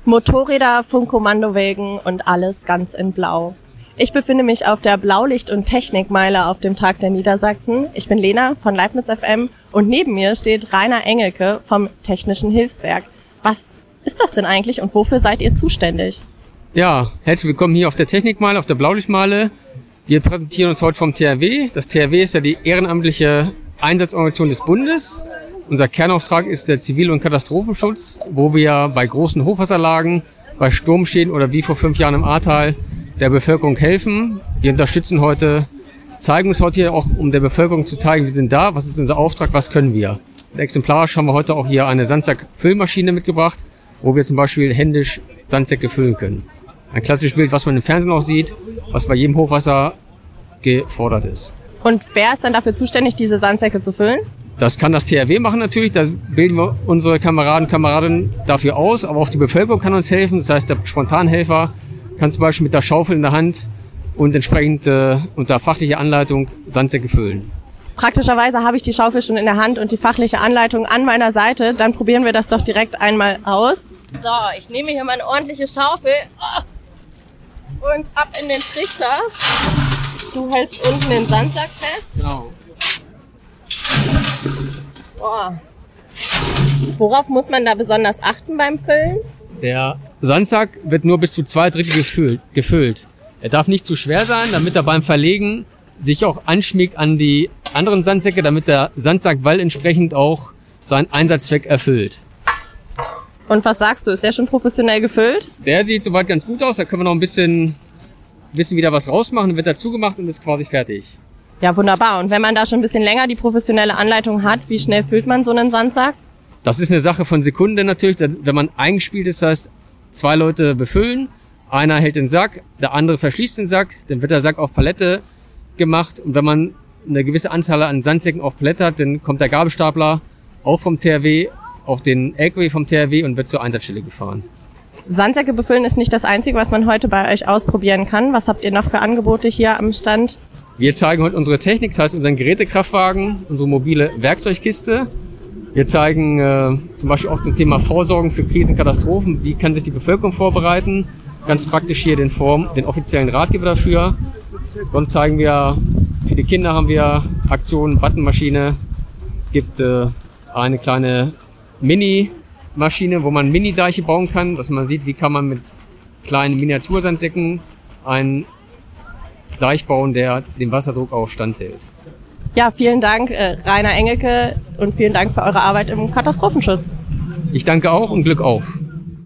Motorräder, Funkkommandowägen und alles ganz in Blau. Ich befinde mich auf der Blaulicht- und Technikmeile auf dem Tag der Niedersachsen. Ich bin Lena von Leibniz FM und neben mir steht Rainer Engelke vom Technischen Hilfswerk. Was ist das denn eigentlich und wofür seid ihr zuständig? Ja, herzlich willkommen hier auf der Technikmeile, auf der Blaulichtmeile. Wir präsentieren uns heute vom THW. Das THW ist ja die ehrenamtliche Einsatzorganisation des Bundes. Unser Kernauftrag ist der Zivil- und Katastrophenschutz, wo wir bei großen Hochwasserlagen, bei Sturmschäden oder wie vor 5 Jahren im Ahrtal der Bevölkerung helfen. Wir unterstützen heute, zeigen uns heute hier auch, um der Bevölkerung zu zeigen, wir sind da, was ist unser Auftrag, was können wir. Exemplarisch haben wir heute auch hier eine Sandsack-Füllmaschine mitgebracht, wo wir zum Beispiel händisch Sandsäcke füllen können. Ein klassisches Bild, was man im Fernsehen auch sieht, was bei jedem Hochwasser gefordert ist. Und wer ist dann dafür zuständig, diese Sandsäcke zu füllen? Das kann das THW machen natürlich, da bilden wir unsere Kameraden und Kameradinnen dafür aus, aber auch die Bevölkerung kann uns helfen. Das heißt, der Spontanhelfer kann zum Beispiel mit der Schaufel in der Hand und entsprechend unter fachlicher Anleitung Sandsäcke füllen. Praktischerweise habe ich die Schaufel schon in der Hand und die fachliche Anleitung an meiner Seite. Dann probieren wir das doch direkt einmal aus. So, ich nehme hier mal eine ordentliche Schaufel und ab in den Trichter. Du hältst unten den Sandsack fest. Genau. Boah. Worauf muss man da besonders achten beim Füllen? Der Sandsack wird nur bis zu 2/3 gefüllt. Er darf nicht zu schwer sein, damit er beim Verlegen sich auch anschmiegt an die anderen Sandsäcke, damit der Sandsackwall entsprechend auch seinen Einsatzzweck erfüllt. Und was sagst du, ist der schon professionell gefüllt? Der sieht soweit ganz gut aus, da können wir noch ein bisschen wieder was rausmachen, dann wird er zugemacht und ist quasi fertig. Ja, wunderbar. Und wenn man da schon ein bisschen länger die professionelle Anleitung hat, wie schnell füllt man so einen Sandsack? Das ist eine Sache von Sekunden natürlich. Wenn man eingespielt ist, das heißt, 2 Leute befüllen, einer hält den Sack, der andere verschließt den Sack, dann wird der Sack auf Palette gemacht. Und wenn man eine gewisse Anzahl an Sandsäcken auf Palette hat, dann kommt der Gabelstapler auch vom THW auf den LKW vom THW und wird zur Einsatzstelle gefahren. Sandsäcke befüllen ist nicht das Einzige, was man heute bei euch ausprobieren kann. Was habt ihr noch für Angebote hier am Stand? Wir zeigen heute unsere Technik, das heißt unseren Gerätekraftwagen, unsere mobile Werkzeugkiste. Wir zeigen zum Beispiel auch zum Thema Vorsorgen für Krisen, Katastrophen. Wie kann sich die Bevölkerung vorbereiten? Ganz praktisch hier den offiziellen Ratgeber dafür. Sonst zeigen wir, für die Kinder haben wir Aktionen, Buttonmaschine. Es gibt eine kleine Mini-Maschine, wo man Mini-Deiche bauen kann, dass man sieht, wie kann man mit kleinen Miniatursandsäcken einen Deich bauen, der dem Wasserdruck auch standhält. Ja, vielen Dank, Rainer Engelke, und vielen Dank für eure Arbeit im Katastrophenschutz. Ich danke auch und Glück auf.